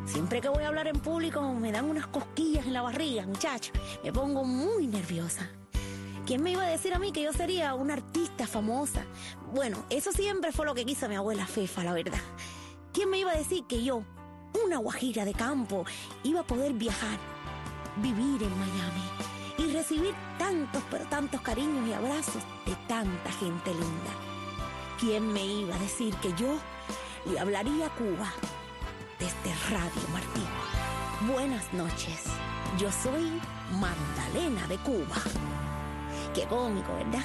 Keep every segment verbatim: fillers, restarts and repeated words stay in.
Siempre que voy a hablar en público me dan unas cosquillas en la barriga, muchacho. Me pongo muy nerviosa. ¿Quién me iba a decir a mí que yo sería una artista famosa? Bueno, eso siempre fue lo que quiso mi abuela Fefa, la verdad. ¿Quién me iba a decir que yo, una guajira de campo, iba a poder viajar, vivir en Miami y recibir tantos, pero tantos cariños y abrazos de tanta gente linda? ¿Quién me iba a decir que yo le hablaría a Cuba desde Radio Martí? Buenas noches, yo soy Magdalena de Cuba. Qué cómico, ¿verdad?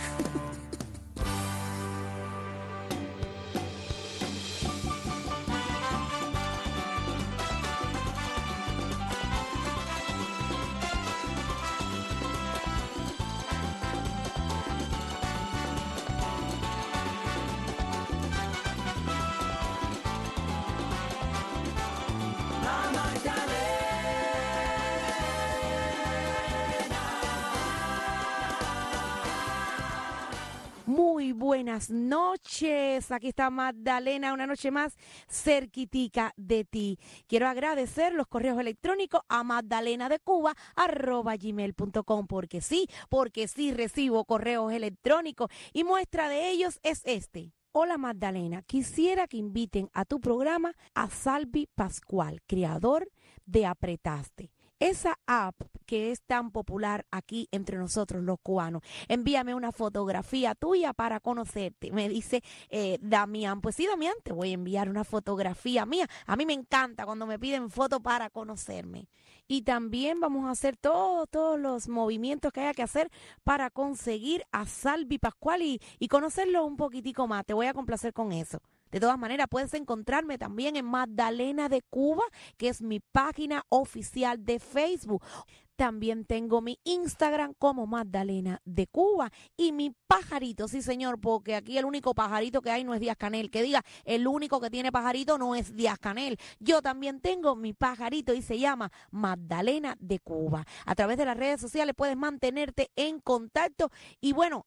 Muy buenas noches, aquí está Magdalena, una noche más cerquitica de ti. Quiero agradecer los correos electrónicos a magdalenadecuba arroba gmail punto com, porque sí, porque sí recibo correos electrónicos y muestra de ellos es este. Hola Magdalena, quisiera que inviten a tu programa a Salvi Pascual, creador de Apretaste. Esa app que es tan popular aquí entre nosotros los cubanos. Envíame una fotografía tuya para conocerte. Me dice eh, Damián. Pues sí, Damián, te voy a enviar una fotografía mía. A mí me encanta cuando me piden fotos para conocerme. Y también vamos a hacer todos, todos los movimientos que haya que hacer para conseguir a Salvi Pascual y, y conocerlo un poquitico más. Te voy a complacer con eso. De todas maneras, puedes encontrarme también en Magdalena de Cuba, que es mi página oficial de Facebook. También tengo mi Instagram como Magdalena de Cuba y mi pajarito, sí señor, porque aquí el único pajarito que hay no es Díaz Canel. Que diga, el único que tiene pajarito no es Díaz Canel. Yo también tengo mi pajarito y se llama Magdalena de Cuba. A través de las redes sociales puedes mantenerte en contacto y bueno,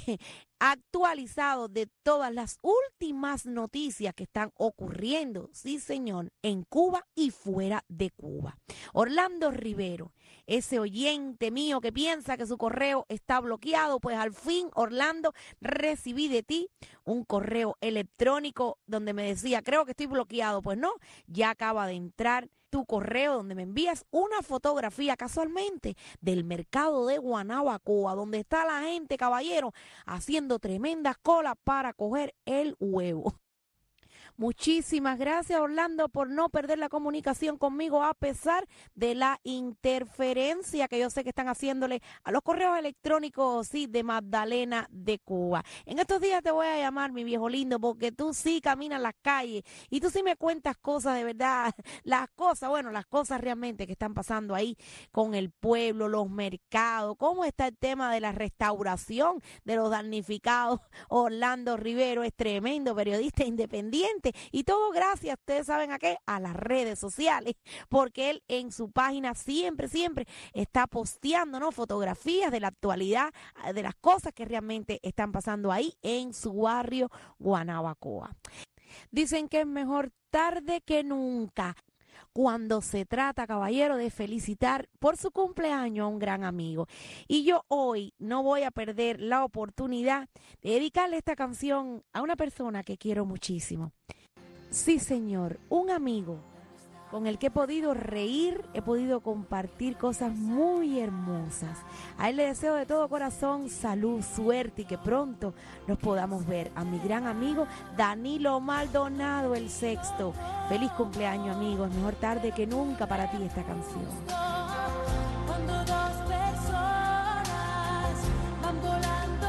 actualizado de todas las últimas noticias que están ocurriendo, sí señor, en Cuba y fuera de Cuba. Orlando Rivero, ese oyente mío que piensa que su correo está bloqueado, pues al fin, Orlando, recibí de ti un correo electrónico donde me decía, creo que estoy bloqueado. Pues no, ya acaba de entrar tu correo donde me envías una fotografía casualmente del mercado de Guanabacoa, donde está la gente, caballero, haciendo tremendas colas para coger el huevo. Muchísimas gracias, Orlando, por no perder la comunicación conmigo a pesar de la interferencia que yo sé que están haciéndole a los correos electrónicos, sí, de Magdalena de Cuba. En estos días te voy a llamar, mi viejo lindo, porque tú sí caminas las calles y tú sí me cuentas cosas de verdad, las cosas, bueno, las cosas realmente que están pasando ahí con el pueblo, los mercados, cómo está el tema de la restauración de los damnificados. Orlando Rivero es tremendo periodista independiente. Y todo gracias, ustedes saben a qué, a las redes sociales, porque él en su página siempre, siempre está posteando, ¿no?, fotografías de la actualidad, de las cosas que realmente están pasando ahí en su barrio Guanabacoa. Dicen que es mejor tarde que nunca cuando se trata, caballero, de felicitar por su cumpleaños a un gran amigo. Y yo hoy no voy a perder la oportunidad de dedicarle esta canción a una persona que quiero muchísimo. Sí, señor, un amigo con el que he podido reír, he podido compartir cosas muy hermosas. A él le deseo de todo corazón salud, suerte y que pronto nos podamos ver. A mi gran amigo Danilo Maldonado, el sexto. Feliz cumpleaños, amigos. Mejor tarde que nunca para ti esta canción. Cuando dos personas van volando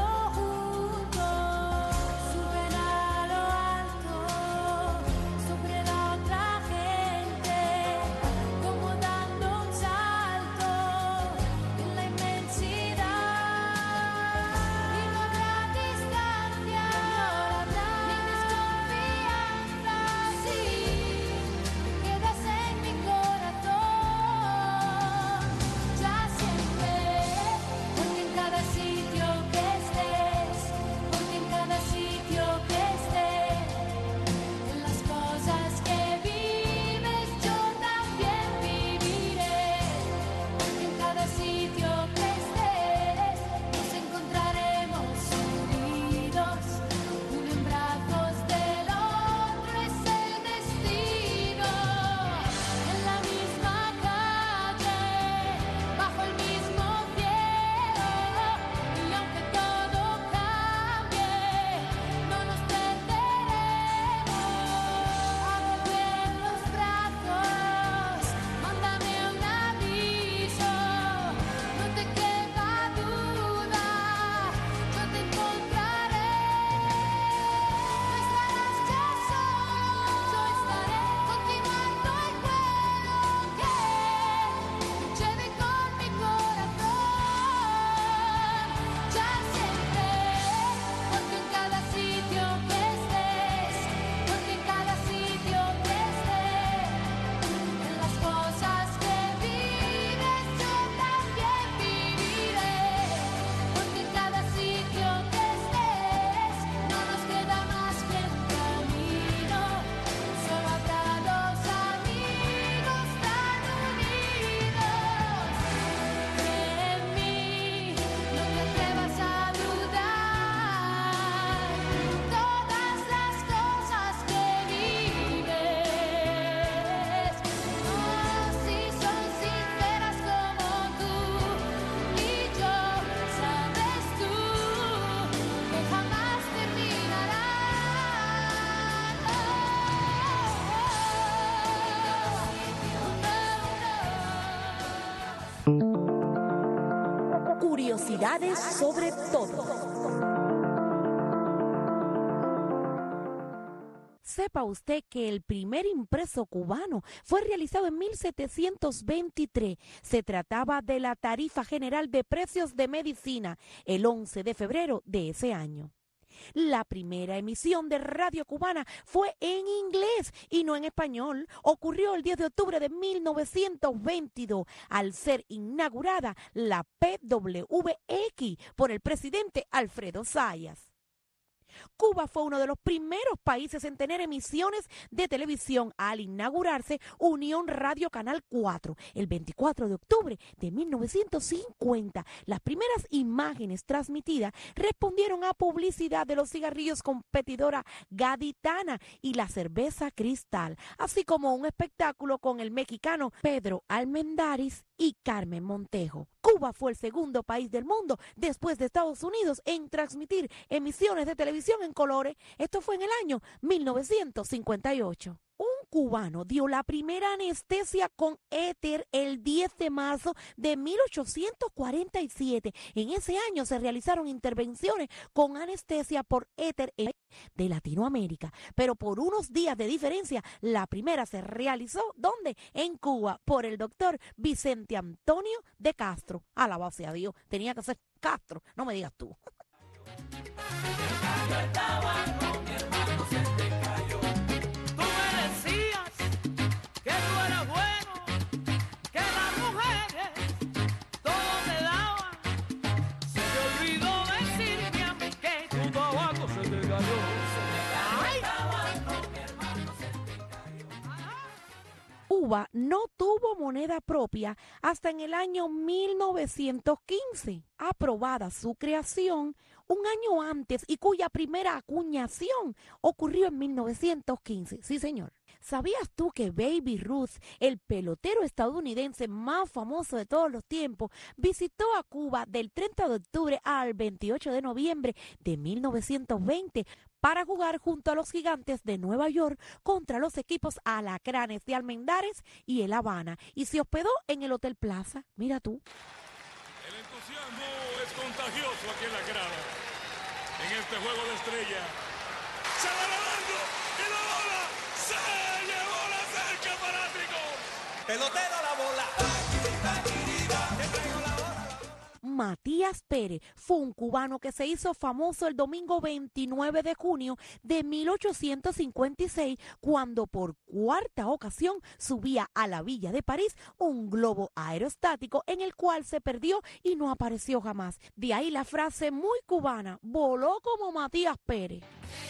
juntos, suben a lo alto sobre la otra gente, como dando un salto en la inmensidad. Y no habrá distancia ni desconfianza si te quedas en mi corazón. Verdades sobre todo. Sepa usted que el primer impreso cubano fue realizado en mil setecientos veintitrés. Se trataba de la Tarifa General de Precios de Medicina, el once de febrero de ese año. La primera emisión de radio cubana fue en inglés y no en español. Ocurrió el diez de octubre de mil novecientos veintidós al ser inaugurada la P W X por el presidente Alfredo Zayas. Cuba fue uno de los primeros países en tener emisiones de televisión al inaugurarse Unión Radio Canal cuatro el veinticuatro de octubre de mil novecientos cincuenta. Las primeras imágenes transmitidas respondieron a publicidad de los cigarrillos competidora Gaditana y la cerveza Cristal, así como un espectáculo con el mexicano Pedro Almendáriz y Carmen Montejo. Cuba fue el segundo país del mundo, después de Estados Unidos, en transmitir emisiones de televisión en colores. Esto fue en el año mil novecientos cincuenta y ocho. Un cubano dio la primera anestesia con éter el diez de marzo de mil ochocientos cuarenta y siete. En ese año se realizaron intervenciones con anestesia por éter de Latinoamérica, pero por unos días de diferencia, la primera se realizó, ¿dónde? En Cuba, por el doctor Vicente Antonio de Castro. Alabado sea Dios, tenía que ser Castro, no me digas tú. Yo estaba con mi hermano, se te cayó. Tú me decías que tú eras bueno, que las mujeres todo te daban. Se te olvidó decirme a mí que tu tabaco se te cayó. Ay. Con mi hermano, se te cayó. Cuba no tuvo moneda propia hasta en el año mil novecientos quince. Aprobada su creación un año antes y cuya primera acuñación ocurrió en mil novecientos quince. Sí, señor. ¿Sabías tú que Baby Ruth, el pelotero estadounidense más famoso de todos los tiempos, visitó a Cuba del treinta de octubre al veintiocho de noviembre de mil novecientos veinte para jugar junto a los Gigantes de Nueva York contra los equipos Alacranes de Almendares y El Habana, y se hospedó en el Hotel Plaza? Mira tú. El entusiasmo es contagioso aquí en la grada. En este juego de estrella. ¡Se va ganando! ¡Y la bola! ¡Se llevó la cerca, fanático! Pelotero a la bola. Te traigo la bola. Matías Pérez fue un cubano que se hizo famoso el domingo veintinueve de junio de mil ochocientos cincuenta y seis, cuando por cuarta ocasión subía a la Villa de París un globo aerostático en el cual se perdió y no apareció jamás. De ahí la frase muy cubana: voló como Matías Pérez.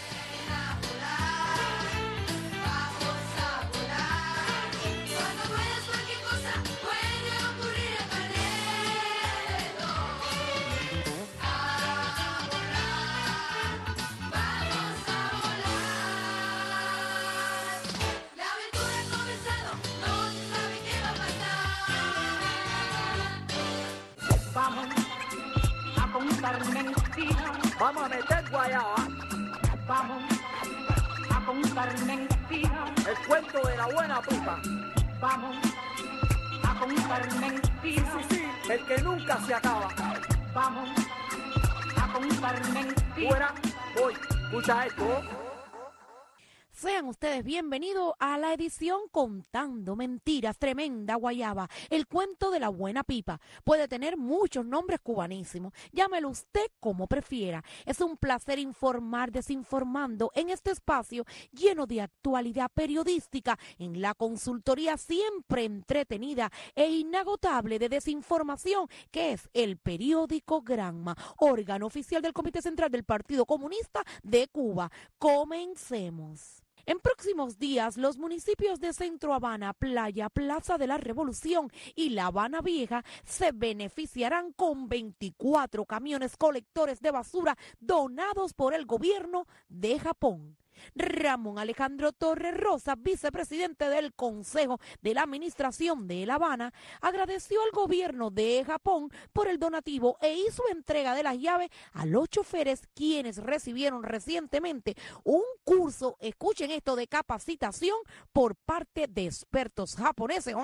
Vamos a contar mentiras. Vamos a meter guayaba. Vamos a contar mentiras. El cuento de la buena pipa. Vamos a contar mentiras. Sí, sí, el que nunca se acaba. Vamos a contar mentiras. Fuera, voy. Escucha esto. Sean ustedes bienvenidos a la edición Contando Mentiras, tremenda guayaba, el cuento de la buena pipa. Puede tener muchos nombres cubanísimos, llámelo usted como prefiera. Es un placer informar desinformando en este espacio lleno de actualidad periodística, en la consultoría siempre entretenida e inagotable de desinformación, que es el periódico Granma, órgano oficial del Comité Central del Partido Comunista de Cuba. Comencemos. En próximos días, los municipios de Centro Habana, Playa, Plaza de la Revolución y La Habana Vieja se beneficiarán con veinticuatro camiones colectores de basura donados por el gobierno de Japón. Ramón Alejandro Torres Rosa, vicepresidente del Consejo de la Administración de La Habana, agradeció al gobierno de Japón por el donativo e hizo entrega de las llaves a los choferes, quienes recibieron recientemente un curso, escuchen esto, de capacitación por parte de expertos japoneses.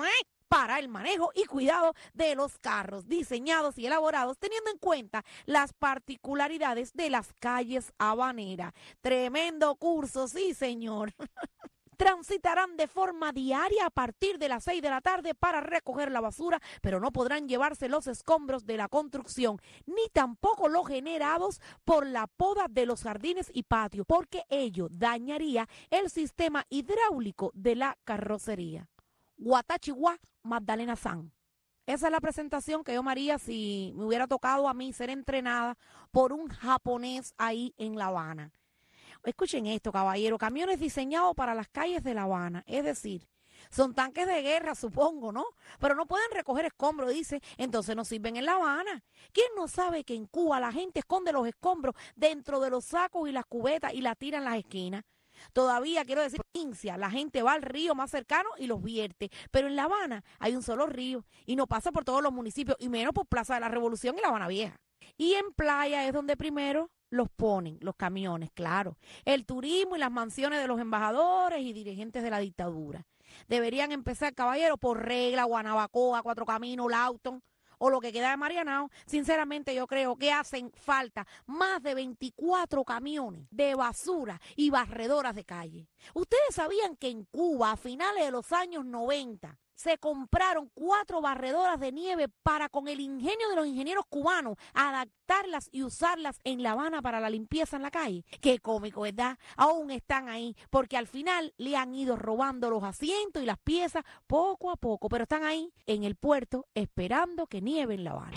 para el manejo y cuidado de los carros, diseñados y elaborados teniendo en cuenta las particularidades de las calles habaneras. Tremendo curso, sí, señor. Transitarán de forma diaria a partir de las seis de la tarde para recoger la basura, pero no podrán llevarse los escombros de la construcción, ni tampoco los generados por la poda de los jardines y patios, porque ello dañaría el sistema hidráulico de la carrocería. Guatachihuá, Magdalena San. Esa es la presentación que yo me haría si me hubiera tocado a mí ser entrenada por un japonés ahí en La Habana. Escuchen esto, caballero, camiones diseñados para las calles de La Habana, es decir, son tanques de guerra, supongo, ¿no? Pero no pueden recoger escombros, dice, entonces no sirven en La Habana. ¿Quién no sabe que en Cuba la gente esconde los escombros dentro de los sacos y las cubetas y la tira en las esquinas? Todavía, quiero decir, provincia, la gente va al río más cercano y los vierte, pero en La Habana hay un solo río y no pasa por todos los municipios, y menos por Plaza de la Revolución y La Habana Vieja. Y en playa es donde primero los ponen, los camiones, claro. El turismo y las mansiones de los embajadores y dirigentes de la dictadura. Deberían empezar, caballero, por Regla, Guanabacoa, Cuatro Caminos, Lawton o lo que queda de Marianao. Sinceramente, yo creo que hacen falta más de veinticuatro camiones de basura y barredoras de calle. Ustedes sabían que en Cuba, a finales de los años noventa, se compraron cuatro barredoras de nieve para, con el ingenio de los ingenieros cubanos, adaptarlas y usarlas en La Habana para la limpieza en la calle. Qué cómico, ¿verdad? Aún están ahí, porque al final le han ido robando los asientos y las piezas poco a poco, pero están ahí en el puerto esperando que nieve en La Habana.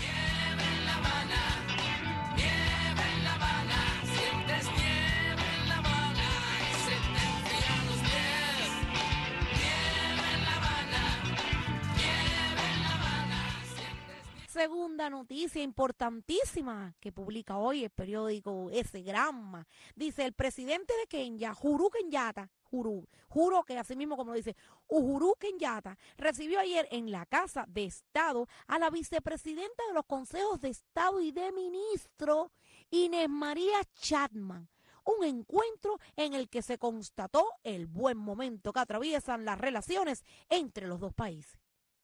Segunda noticia importantísima que publica hoy el periódico ese Granma. Dice, el presidente de Kenia, Uhuru Kenyatta, Juro, juro que así mismo como lo dice, Uhuru Kenyatta, recibió ayer en la Casa de Estado a la vicepresidenta de los consejos de Estado y de ministros, Inés María Chapman. Un encuentro en el que se constató el buen momento que atraviesan las relaciones entre los dos países.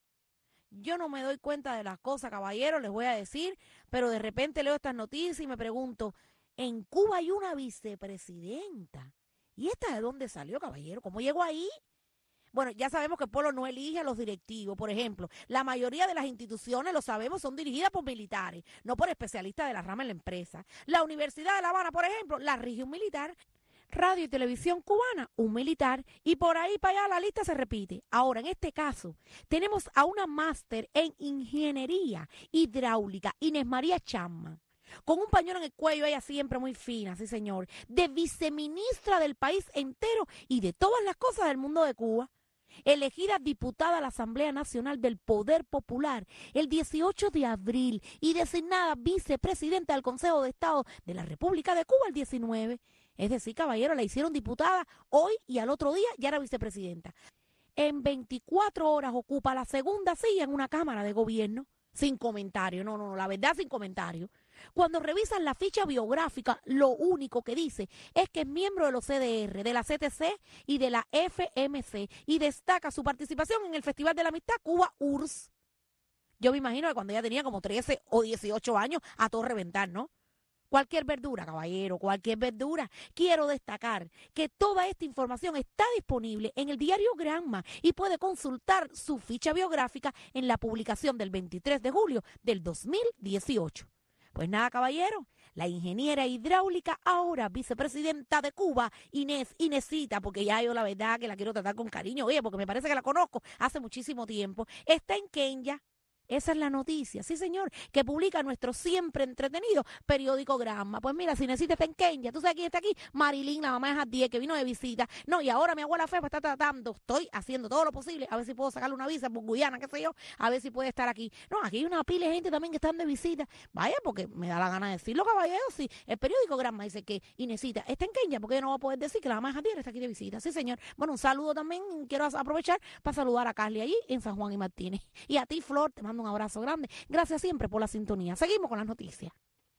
Yo no me doy cuenta de las cosas, caballero, les voy a decir, pero de repente leo estas noticias y me pregunto, en Cuba hay una vicepresidenta. ¿Y esta de dónde salió, caballero? ¿Cómo llegó ahí? Bueno, ya sabemos que el pueblo no elige a los directivos. Por ejemplo, la mayoría de las instituciones, lo sabemos, son dirigidas por militares, no por especialistas de la rama en la empresa. La Universidad de La Habana, por ejemplo, la rige un militar. Radio y Televisión Cubana, un militar, y por ahí para allá la lista se repite. Ahora, en este caso, tenemos a una máster en Ingeniería Hidráulica, Inés María Chapman, con un pañuelo en el cuello, ella siempre muy fina, sí señor, de viceministra del país entero y de todas las cosas del mundo de Cuba. Elegida diputada a la Asamblea Nacional del Poder Popular el dieciocho de abril y designada vicepresidenta del Consejo de Estado de la República de Cuba el diecinueve. Es decir, caballero, la hicieron diputada hoy y al otro día ya era vicepresidenta. En veinticuatro horas ocupa la segunda silla en una Cámara de Gobierno. Sin comentario, no, no, no, la verdad sin comentario. Cuando revisan la ficha biográfica, lo único que dice es que es miembro de los C D R, de la C T C y de la F M C, y destaca su participación en el Festival de la Amistad Cuba U R S S. Yo me imagino que cuando ella tenía como trece o dieciocho años, a todo reventar, ¿no? Cualquier verdura, caballero, cualquier verdura. Quiero destacar que toda esta información está disponible en el diario Granma y puede consultar su ficha biográfica en la publicación del veintitrés de julio del dos mil dieciocho. Pues nada, caballero, la ingeniera hidráulica, ahora vicepresidenta de Cuba, Inés, Inésita, porque ya yo la verdad que la quiero tratar con cariño, oye, porque me parece que la conozco hace muchísimo tiempo, está en Kenia. Esa es la noticia, sí señor, que publica nuestro siempre entretenido periódico Granma. Pues mira, si necesitas está en Kenia, tú sabes quién está aquí, Marilyn, la mamá de Jadiel, que vino de visita. No, y ahora mi abuela Fefa está tratando, estoy haciendo todo lo posible, a ver si puedo sacarle una visa por Guyana, qué sé yo, a ver si puede estar aquí. No, aquí hay una pila de gente también que están de visita. Vaya, porque me da la gana de decirlo, caballero, sí. El periódico Granma dice que Inesita está en Kenia, porque ella no va a poder decir que la mamá de Jadiel está aquí de visita. Sí señor. Bueno, un saludo también, quiero aprovechar para saludar a Carly allí en San Juan y Martínez. Y a ti, Flor, te mando un abrazo grande. Gracias siempre por la sintonía. Seguimos con las noticias.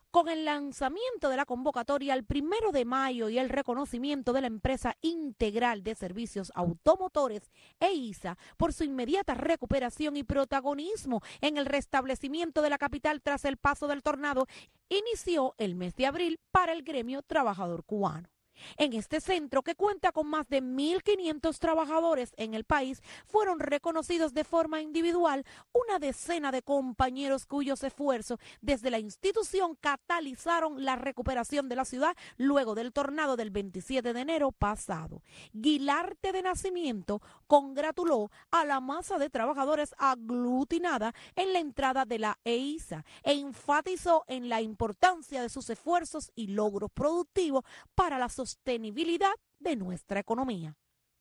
Con el lanzamiento de la convocatoria el primero de mayo y el reconocimiento de la empresa integral de servicios automotores E I S A por su inmediata recuperación y protagonismo en el restablecimiento de la capital tras el paso del tornado, inició el mes de abril para el gremio trabajador cubano. En este centro, que cuenta con más de mil quinientos trabajadores en el país, fueron reconocidos de forma individual una decena de compañeros cuyos esfuerzos desde la institución catalizaron la recuperación de la ciudad luego del tornado del veintisiete de enero pasado. Guilarte de Nacimiento congratuló a la masa de trabajadores aglutinada en la entrada de la E I S A e enfatizó en la importancia de sus esfuerzos y logros productivos para la sociedad sostenibilidad de nuestra economía.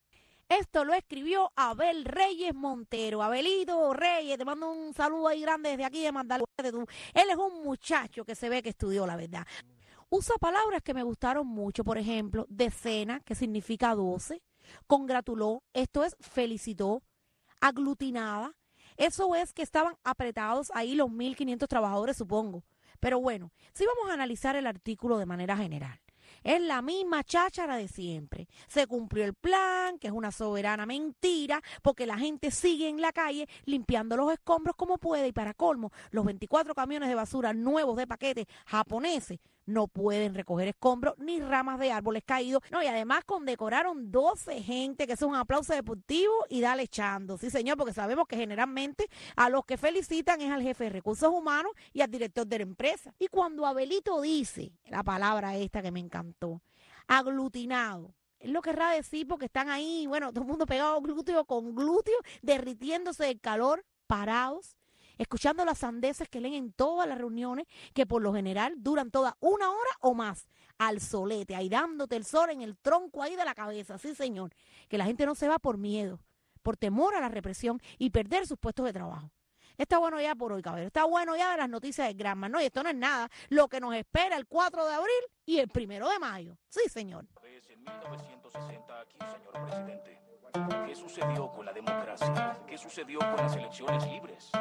Esto lo escribió Abel Reyes Montero. Abelito Reyes, te mando un saludo ahí grande desde aquí de Magdalena. Él es un muchacho que se ve que estudió, la verdad. Usa palabras que me gustaron mucho, por ejemplo, decena, que significa doce, congratuló, esto es felicitó, aglutinada, eso es que estaban apretados ahí los mil quinientos trabajadores, supongo. Pero bueno, si vamos a analizar el artículo de manera general, es la misma cháchara de siempre. Se cumplió el plan, que es una soberana mentira, porque la gente sigue en la calle limpiando los escombros como puede y para colmo, los veinticuatro camiones de basura nuevos de paquetes japoneses no pueden recoger escombros ni ramas de árboles caídos. No, y además condecoraron doce gente, que es un aplauso deportivo y dale echando. Sí, señor, porque sabemos que generalmente a los que felicitan es al jefe de recursos humanos y al director de la empresa. Y cuando Abelito dice la palabra esta que me encantó, aglutinado, él lo querrá decir porque están ahí, bueno, todo el mundo pegado glúteo con glúteo, derritiéndose del calor, parados, escuchando las sandeces que leen en todas las reuniones, que por lo general duran toda una hora o más, al solete, ahí dándote el sol en el tronco ahí de la cabeza, sí señor, que la gente no se va por miedo, por temor a la represión y perder sus puestos de trabajo. Está bueno ya por hoy, caballero, está bueno ya de las noticias de Granma, no, y esto no es nada, lo que nos espera el cuatro de abril y el primero de mayo, sí señor. En mil novecientos sesenta aquí, señor presidente. ¿Qué sucedió con la democracia? ¿Qué sucedió con las elecciones libres?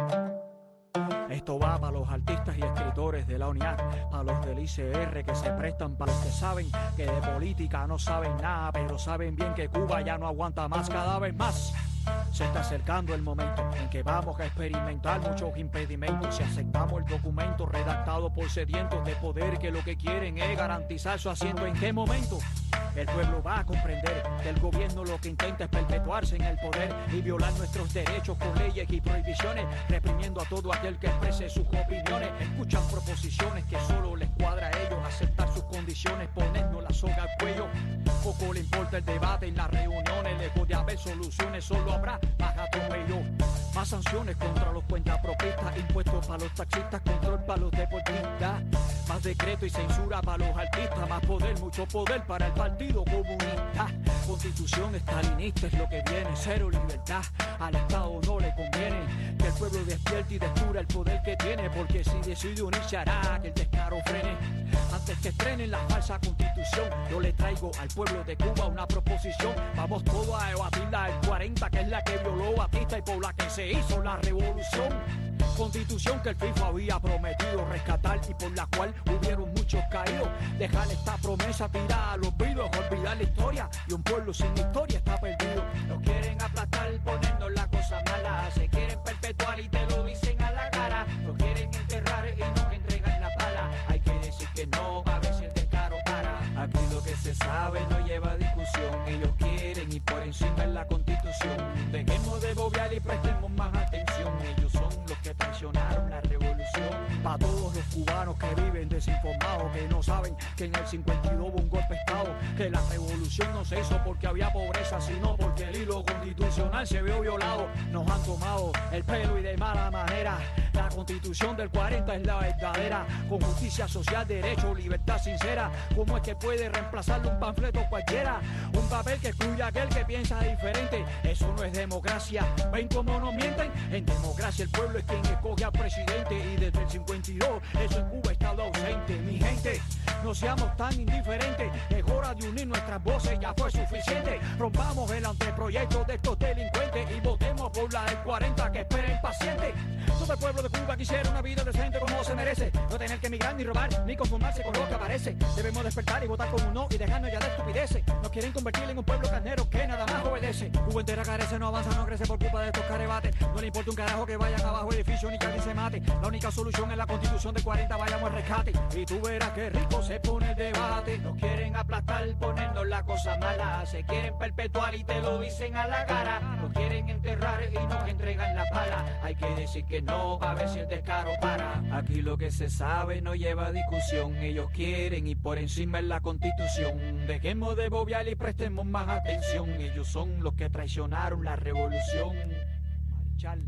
Esto va para los artistas y escritores de la UNIAC, para los del I C R que se prestan, para los que saben que de política no saben nada, pero saben bien que Cuba ya no aguanta más, cada vez más. Se está acercando el momento en que vamos a experimentar muchos impedimentos si aceptamos el documento redactado por sedientos de poder que lo que quieren es garantizar su asiento. ¿En qué momento? El pueblo va a comprender que el gobierno lo que intenta es perpetuarse en el poder y violar nuestros derechos con leyes y prohibiciones, reprimiendo a todo aquel que exprese sus opiniones. Escuchan proposiciones que solo les cuadra a ellos, aceptar sus condiciones, ponernos la soga al cuello. Poco le importa el debate en las reuniones, lejos de haber soluciones, solo habrá más atropello. Más sanciones contra los cuentapropistas, impuestos para los taxistas, control para los deportistas, más decreto y censura para los artistas, más poder, mucho poder para el Partido Comunista. Constitución estalinista es lo que viene, cero libertad, al Estado no le conviene que el pueblo despierte y descubra el poder que tiene, porque si decide unirse hará que el descaro frene. Antes que estrenen la falsa constitución, yo le traigo al pueblo de Cuba una proposición. Vamos todos a debatirla el cuarenta, que es la que violó Batista y por la que se hizo la revolución. Constitución que el FIFA había prometido rescatar y por la cual hubieron muchos caídos. Dejar esta promesa tirada a los vidos, olvidar la historia, y un pueblo sin historia está perdido. Nos quieren aplastar poniendo la cosa mala, se quieren perpetuar y te lo dicen a la cara. Nos quieren enterrar y nos entregan la pala. Hay que decir que no, a ver si el descaro para. Aquí lo que se sabe no lleva discusión, ellos quieren y por encima es la Constitución. Dejemos de bobear y prestemos más atención, ellos son los que traicionaron la revolución. Para todos los cubanos que viven desinformados, que no saben que en el cincuenta y dos hubo un golpe de Estado, que la revolución no se hizo porque había pobreza, sino porque el hilo constitucional se vio violado. Nos han tomado el pelo y de mala manera. La Constitución del cuarenta es la verdadera, con justicia social, derecho, libertad sincera. ¿Cómo es que puede reemplazarle un panfleto cualquiera? Un papel que excluye a aquel que piensa diferente. Eso no es democracia. ¿Ven cómo nos mienten? En democracia el pueblo es quien escoge al presidente, y desde el cincuenta y dos eso en Cuba ha estado ausente. Mi gente, no seamos tan indiferentes, es hora de unir nuestras voces, ya fue suficiente. Rompamos el anteproyecto de estos delincuentes y votemos por la del cuarenta que espera impaciente. Todo el pueblo de de Cuba quisiera una vida decente como se merece. No tener que emigrar ni robar, ni conformarse con lo que aparece. Debemos despertar y votar como un no y dejarnos ya de estupideces. Nos quieren convertir en un pueblo carnero que nada más obedece. Cuba entera carece, no avanza, no crece por culpa de estos carebates. No le importa un carajo que vayan abajo edificio ni que alguien se mate. La única solución es la constitución de cuarenta, vayamos al rescate. Y tú verás que rico se pone el debate. Nos quieren aplastar, ponernos la cosa mala. Se quieren perpetuar y te lo dicen a la cara. Nos quieren enterrar y nos entregan la pala. Hay que decir que no, a ver si el descaro para. Aquí lo que se sabe no lleva discusión. Ellos quieren y por encima es la constitución. Dejemos de bobear y prestemos más atención. Ellos son los que traicionaron la revolución. Marichal.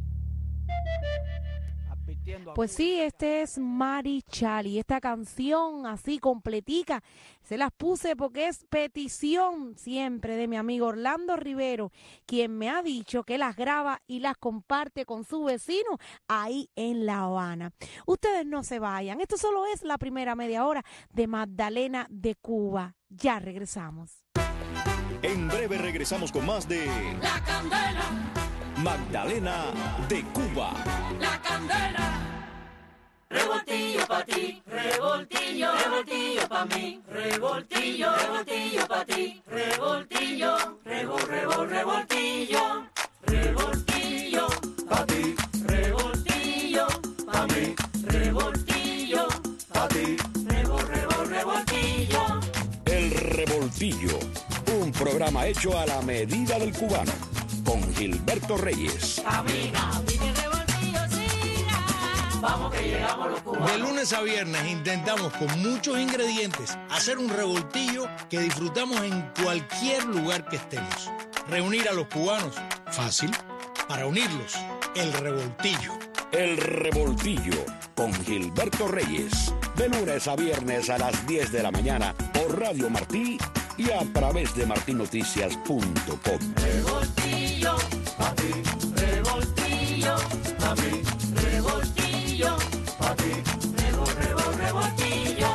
Pues sí, este es Marichal y esta canción así completica se las puse porque es petición siempre de mi amigo Orlando Rivero, quien me ha dicho que las graba y las comparte con su vecino ahí en La Habana. Ustedes no se vayan, esto solo es la primera media hora de Magdalena de Cuba. Ya regresamos. En breve regresamos con más de La Candela, Magdalena de Cuba. La Candela. Revoltillo pa' ti, revoltillo, revoltillo pa' mí, revoltillo, revoltillo pa' ti, revoltillo, revol, revol, revoltillo, revoltillo pa' ti, revoltillo pa' mí, revoltillo pa' ti, revol, revol, revoltillo. El Revoltillo, un programa hecho a la medida del cubano, con Gilberto Reyes. Camina, pide revoltillo, siga. Vamos que llegamos los cubanos. De lunes a viernes intentamos con muchos ingredientes hacer un revoltillo que disfrutamos en cualquier lugar que estemos. Reunir a los cubanos, fácil. Para unirlos, el revoltillo. El Revoltillo, con Gilberto Reyes. De lunes a viernes a las diez de la mañana por Radio Martí y a través de martí noticias punto com. Revoltillo, pa' ti, revoltillo, pa' mí, revoltillo, pa' ti, revol, revol, revoltillo.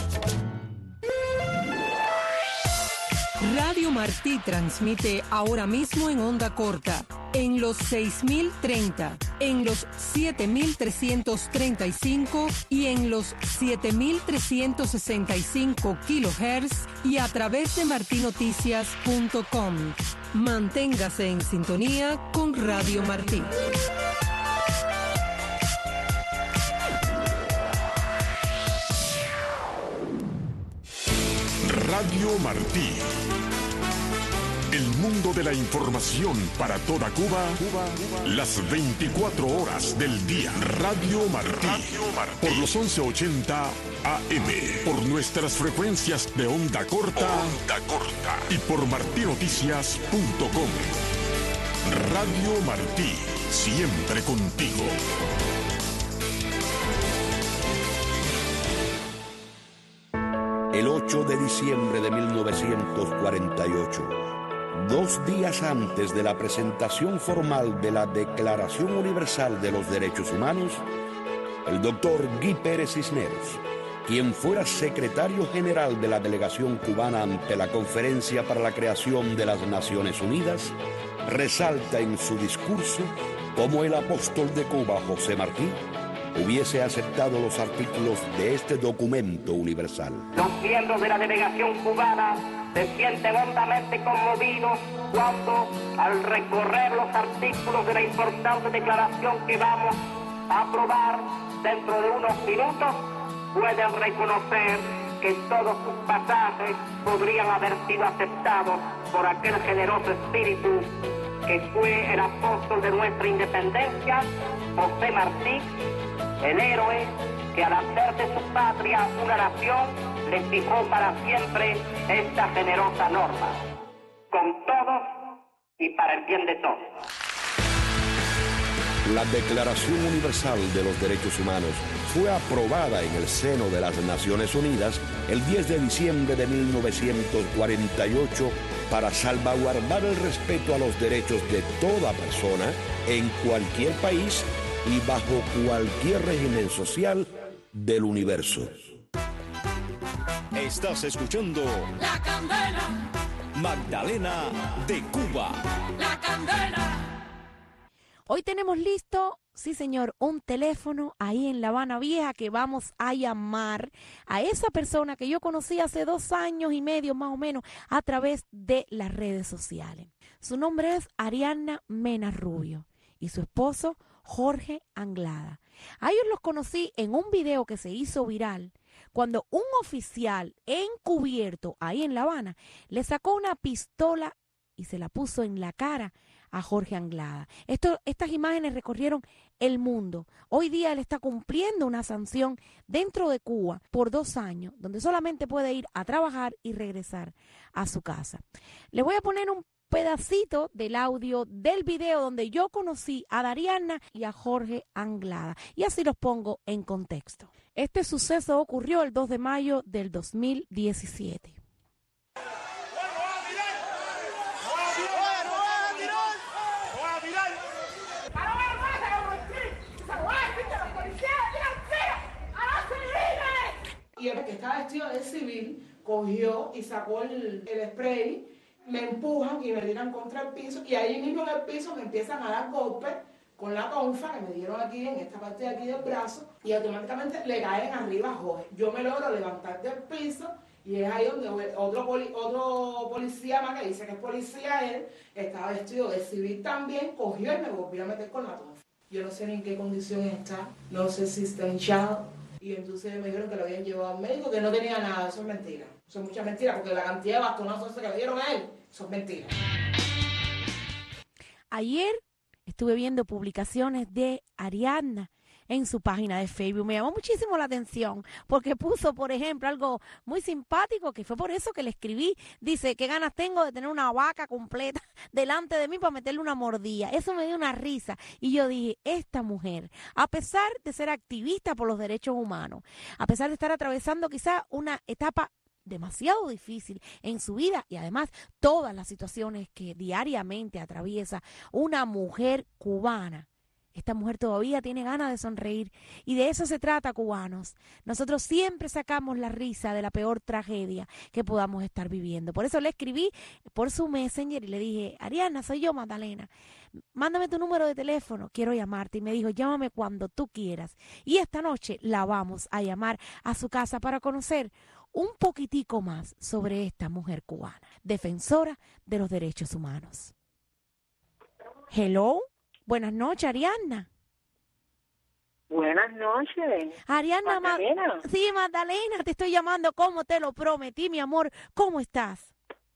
Radio Martí transmite ahora mismo en onda corta, en los seis mil treinta, en los siete mil trescientos treinta y cinco y en los siete mil trescientos sesenta y cinco kilohertz y a través de martí noticias punto com. Manténgase en sintonía con Radio Martí. Radio Martí. El mundo de la información para toda Cuba, Cuba, Cuba. Las veinticuatro horas del día. Radio Martí. Radio Martí. Por los once ochenta A M. Por nuestras frecuencias de onda corta. Onda corta. Y por martí noticias punto com. Radio Martí. Siempre contigo. El ocho de diciembre de mil novecientos cuarenta y ocho, dos días antes de la presentación formal de la Declaración Universal de los Derechos Humanos, el doctor Guy Pérez Cisneros, quien fuera secretario general de la delegación cubana ante la Conferencia para la Creación de las Naciones Unidas, resalta en su discurso cómo el apóstol de Cuba, José Martí, hubiese aceptado los artículos de este documento universal. Los miembros de la delegación cubana se sienten hondamente conmovidos cuando, al recorrer los artículos de la importante declaración que vamos a aprobar dentro de unos minutos, pueden reconocer que todos sus pasajes podrían haber sido aceptados por aquel generoso espíritu que fue el apóstol de nuestra independencia, José Martí, el héroe que al hacer de su patria una nación le fijó para siempre esta generosa norma, con todos y para el bien de todos. La Declaración Universal de los Derechos Humanos fue aprobada en el seno de las Naciones Unidas el diez de diciembre de mil novecientos cuarenta y ocho para salvaguardar el respeto a los derechos de toda persona en cualquier país y bajo cualquier régimen social del universo. Estás escuchando La Candela, Magdalena de Cuba. La Candela. Hoy tenemos listo sí señor, un teléfono ahí en La Habana Vieja que vamos a llamar a esa persona que yo conocí hace dos años y medio más o menos a través de las redes sociales. Su nombre es Ariadna Mena Rubio y su esposo Jorge Anglada. A ellos los conocí en un video que se hizo viral cuando un oficial encubierto ahí en La Habana le sacó una pistola y se la puso en la cara a Jorge Anglada. Esto, estas imágenes recorrieron el mundo. Hoy día él está cumpliendo una sanción dentro de Cuba por dos años, donde solamente puede ir a trabajar y regresar a su casa. Le voy a poner un pedacito del audio del video donde yo conocí a Ariadna y a Jorge Anglada. Y así los pongo en contexto. Este suceso ocurrió el dos de mayo del dos mil diecisiete. Y el que estaba vestido de civil cogió y sacó el, el spray, me empujan y me tiran contra el piso, y ahí mismo en el piso me empiezan a dar golpes con la tonfa que me dieron aquí en esta parte de aquí del brazo, y automáticamente le caen arriba a Jorge. Yo me logro levantar del piso y es ahí donde otro, poli, otro policía más que dice que es policía él, estaba vestido de civil también, cogió y me volvió a meter con la tonfa. Yo no sé ni en qué condición está, no sé si está hinchado. Y entonces me dijeron que lo habían llevado al médico, que no tenía nada. Eso es mentira. Eso es mucha mentira, porque la cantidad de bastonazos que le dieron a él, eso es mentira. Ayer estuve viendo publicaciones de Ariadna en su página de Facebook. Me llamó muchísimo la atención porque puso, por ejemplo, algo muy simpático, que fue por eso que le escribí. Dice, qué ganas tengo de tener una vaca completa delante de mí para meterle una mordida. Eso me dio una risa. Y yo dije, esta mujer, a pesar de ser activista por los derechos humanos, a pesar de estar atravesando quizá una etapa demasiado difícil en su vida y además todas las situaciones que diariamente atraviesa una mujer cubana, esta mujer todavía tiene ganas de sonreír y de eso se trata, cubanos. Nosotros siempre sacamos la risa de la peor tragedia que podamos estar viviendo. Por eso le escribí por su Messenger y le dije, Ariadna, soy yo, Magdalena. Mándame tu número de teléfono, quiero llamarte. Y me dijo, llámame cuando tú quieras. Y esta noche la vamos a llamar a su casa para conocer un poquitico más sobre esta mujer cubana, defensora de los derechos humanos. Hello. Buenas noches, Ariadna. Buenas noches. Ariadna, Magdalena. Ma sí, Magdalena, te estoy llamando como te lo prometí, mi amor. ¿Cómo estás?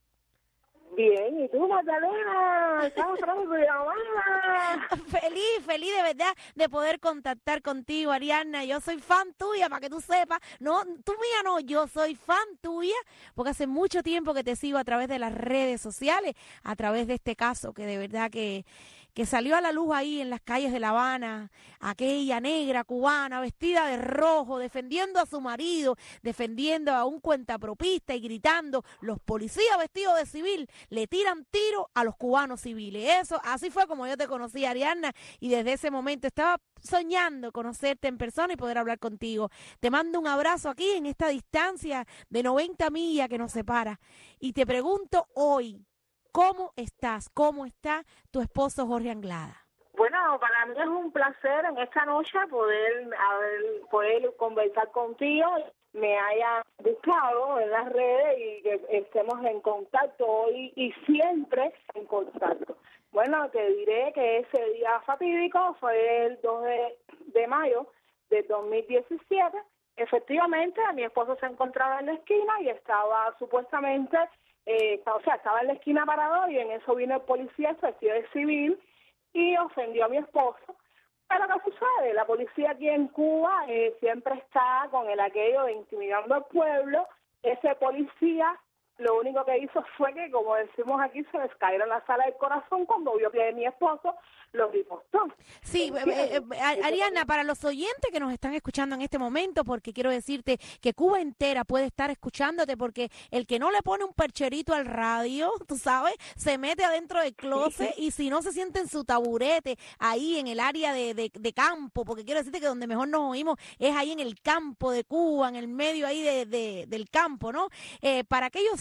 Bien, ¿y tú, Magdalena? Estamos esperando tu llamada. Feliz, feliz de verdad de poder contactar contigo, Ariadna. Yo soy fan tuya, para que tú sepas. No, tú mía no, yo soy fan tuya, porque hace mucho tiempo que te sigo a través de las redes sociales, a través de este caso que de verdad que... que salió a la luz ahí en las calles de La Habana, aquella negra cubana vestida de rojo, defendiendo a su marido, defendiendo a un cuentapropista y gritando, los policías vestidos de civil le tiran tiro a los cubanos civiles. Eso, así fue como yo te conocí, Ariadna, y desde ese momento estaba soñando conocerte en persona y poder hablar contigo. Te mando un abrazo aquí en esta distancia de noventa millas que nos separa y te pregunto hoy, ¿cómo estás? ¿Cómo está tu esposo Jorge Anglada? Bueno, para mí es un placer en esta noche poder, haber, poder conversar contigo, me haya buscado en las redes y que estemos en contacto hoy y siempre en contacto. Bueno, te diré que ese día fatídico fue el dos de mayo de dos mil diecisiete. Efectivamente, mi esposo se encontraba en la esquina y estaba supuestamente... Eh, o sea, estaba en la esquina parado y en eso vino el policía vestido de civil y ofendió a mi esposo. Pero ¿qué sucede? La policía aquí en Cuba eh, siempre está con el aquello de intimidando al pueblo. Ese policía lo único que hizo fue que, como decimos aquí, se les cayeron la sala del corazón cuando vio que mi esposo lo ripostó. Sí, eh, eh, Ariadna, para los oyentes que nos están escuchando en este momento, porque quiero decirte que Cuba entera puede estar escuchándote, porque el que no le pone un percherito al radio, tú sabes, se mete adentro del closet y si no se siente en su taburete, ahí en el área de, de, de campo, porque quiero decirte que donde mejor nos oímos es ahí en el campo de Cuba, en el medio ahí de, de, del campo, ¿no? Eh, para aquellos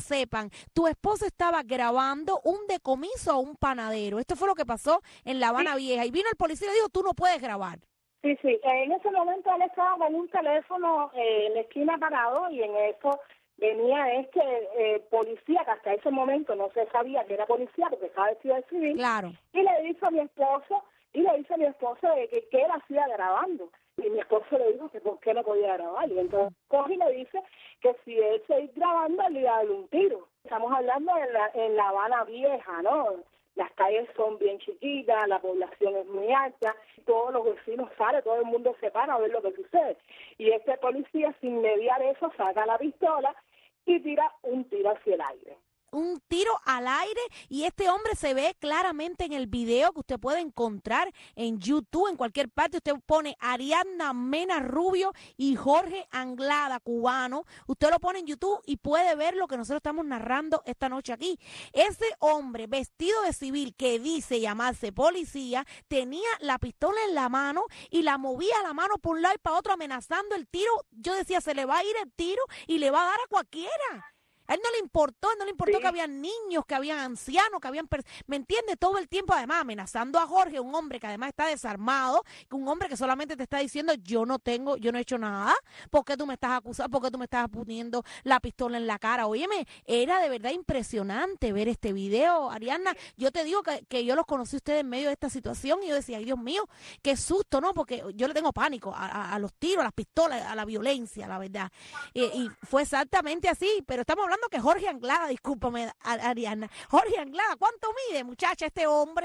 sepan, tu esposo estaba grabando un decomiso a un panadero. Esto fue lo que pasó en La Habana Vieja. Y vino el policía y le dijo, tú no puedes grabar. Sí, sí. En ese momento él estaba con un teléfono eh, en la esquina parado y en eso venía este eh, policía, que hasta ese momento no se sabía que era policía porque estaba vestido de civil. Claro. Y le dijo a mi esposo, y le dice a mi esposo de que, que él hacía grabando. Y mi esposo le dijo que por qué no podía grabar. Y entonces coge y le dice que si él seguía grabando, él le iba a dar un tiro. Estamos hablando en la, en La Habana Vieja, ¿no? Las calles son bien chiquitas, la población es muy alta, todos los vecinos salen, todo el mundo se para a ver lo que sucede. Y este policía, sin mediar eso, saca la pistola y tira un tiro hacia el aire. Un tiro al aire, y este hombre se ve claramente en el video que usted puede encontrar en YouTube, en cualquier parte. Usted pone Ariadna Mena Rubio y Jorge Anglada, cubano. Usted lo pone en YouTube y puede ver lo que nosotros estamos narrando esta noche aquí. Ese hombre vestido de civil que dice llamarse policía, tenía la pistola en la mano y la movía la mano por un lado y para otro amenazando el tiro. Yo decía, se le va a ir el tiro y le va a dar a cualquiera. A él no le importó, no le importó sí. que habían niños, que habían ancianos, que habían... ¿Me entiende? Todo el tiempo, además, amenazando a Jorge, un hombre que además está desarmado, un hombre que solamente te está diciendo, yo no tengo, yo no he hecho nada. ¿Por qué tú me estás acusando? ¿Por qué tú me estás poniendo la pistola en la cara? Óyeme, era de verdad impresionante ver este video, Ariadna. Yo te digo que, que yo los conocí a ustedes en medio de esta situación y yo decía, ay, Dios mío, qué susto, ¿no? Porque yo le tengo pánico a, a, a los tiros, a las pistolas, a la violencia, la verdad. Y, y fue exactamente así, pero estamos hablando que Jorge Anglada, discúlpame, Ariadna, Jorge Anglada, ¿cuánto mide, muchacha, este hombre?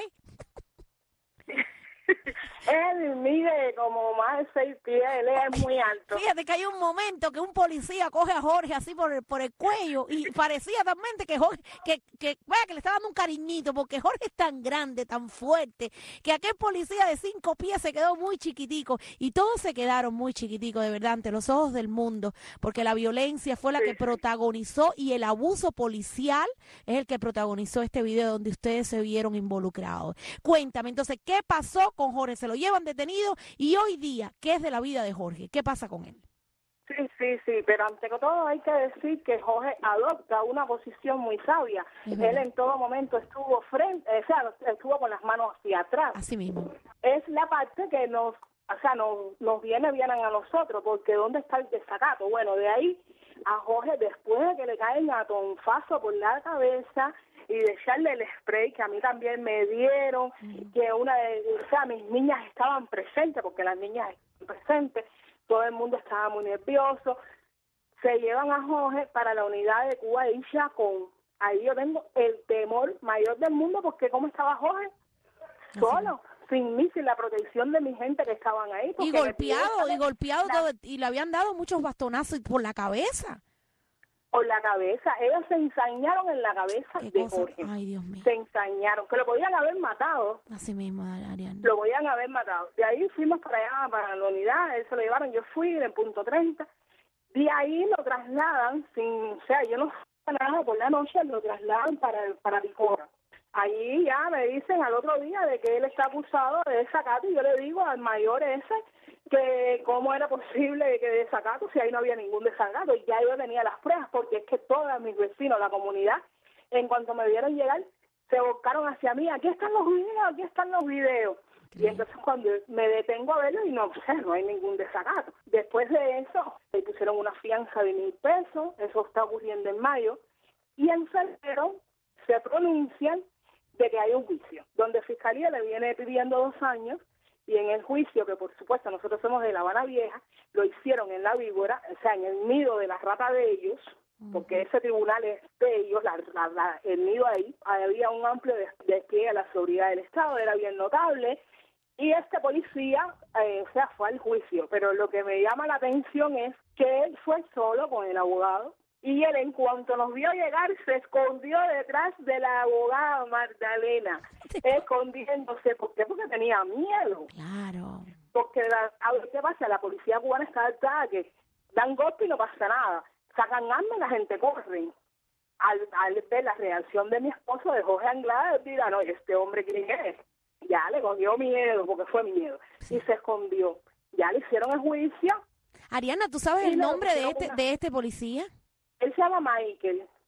Él mide como más de seis pies, él es muy alto. Fíjate que hay un momento que un policía coge a Jorge así por el, por el cuello y parecía también que Jorge, que, que, vaya, que le está dando un cariñito, porque Jorge es tan grande, tan fuerte, que aquel policía de cinco pies se quedó muy chiquitico y todos se quedaron muy chiquiticos, de verdad, ante los ojos del mundo, porque la violencia fue la que protagonizó y el abuso policial es el que protagonizó este video donde ustedes se vieron involucrados. Cuéntame, entonces, ¿qué pasó con Jorge? Se lo llevan detenido y hoy día, ¿qué es de la vida de Jorge? ¿Qué pasa con él? Sí, sí, sí, pero ante todo hay que decir que Jorge adopta una posición muy sabia. Él en todo momento estuvo frente, o sea, estuvo con las manos hacia atrás. Así mismo. Es la parte que nos, o sea, nos, nos viene bien a nosotros, porque ¿dónde está el desacato? Bueno, de ahí a Jorge, después de que le caen a tonfazo por la cabeza y de echarle el spray que a mí también me dieron, mm. que una de, o sea, mis niñas estaban presentes, porque las niñas estaban presentes, todo el mundo estaba muy nervioso, se llevan a Jorge para la unidad de Cuba y Chacón. Ahí yo tengo el temor mayor del mundo, porque ¿cómo estaba Jorge? Solo, sin mí, sin la protección de mi gente que estaban ahí. Y golpeado, y golpeado, todo, y le habían dado muchos bastonazos por la cabeza. Por la cabeza, ellos se ensañaron en la cabeza de cosa? Jorge. Ay, Dios mío. Se ensañaron, que lo podían haber matado. Así mismo, Ariadna. Lo podían haber matado. De ahí fuimos para allá, para la unidad, él se lo llevaron, yo fui en punto treinta. De ahí lo trasladan, sin, o sea, yo no sé nada, por la noche lo trasladan para, para Picora. Allí ya me dicen al otro día de que él está acusado de desacato y yo le digo al mayor ese que cómo era posible que desacato si ahí no había ningún desacato. Y ya yo tenía las pruebas, porque es que todos mis vecinos, la comunidad, en cuanto me vieron llegar, se volcaron hacia mí. Aquí están los videos, aquí están los videos. Y entonces cuando me detengo a verlo y no sé, no hay ningún desacato. Después de eso, le pusieron una fianza de mil pesos, eso está ocurriendo en mayo, y en febrero se pronuncian de que hay un juicio, donde Fiscalía le viene pidiendo dos años, y en el juicio, que por supuesto nosotros somos de La Habana Vieja, lo hicieron en La Víbora, o sea, en el nido de la rata de ellos, porque ese tribunal es de ellos, la, la, la, el nido ahí, había un amplio despliegue a la seguridad del Estado, era bien notable, y este policía, eh, o sea, fue al juicio, pero lo que me llama la atención es que él fue solo con el abogado, y él, en cuanto nos vio llegar, se escondió detrás de la abogada Magdalena, escondiéndose. ¿Por qué? Porque tenía miedo. Claro. Porque, la, a ver qué pasa, la policía cubana está harta que dan golpe y no pasa nada. Sacan armas y la gente corre. Al, al ver la reacción de mi esposo, de Jorge Anglada, dirá, no, ¿este hombre quién es? Ya le cogió miedo, porque fue miedo. Sí. Y se escondió. Ya le hicieron el juicio. Ariadna, ¿tú sabes el nombre de este, una... de este policía? Él se llama Michael.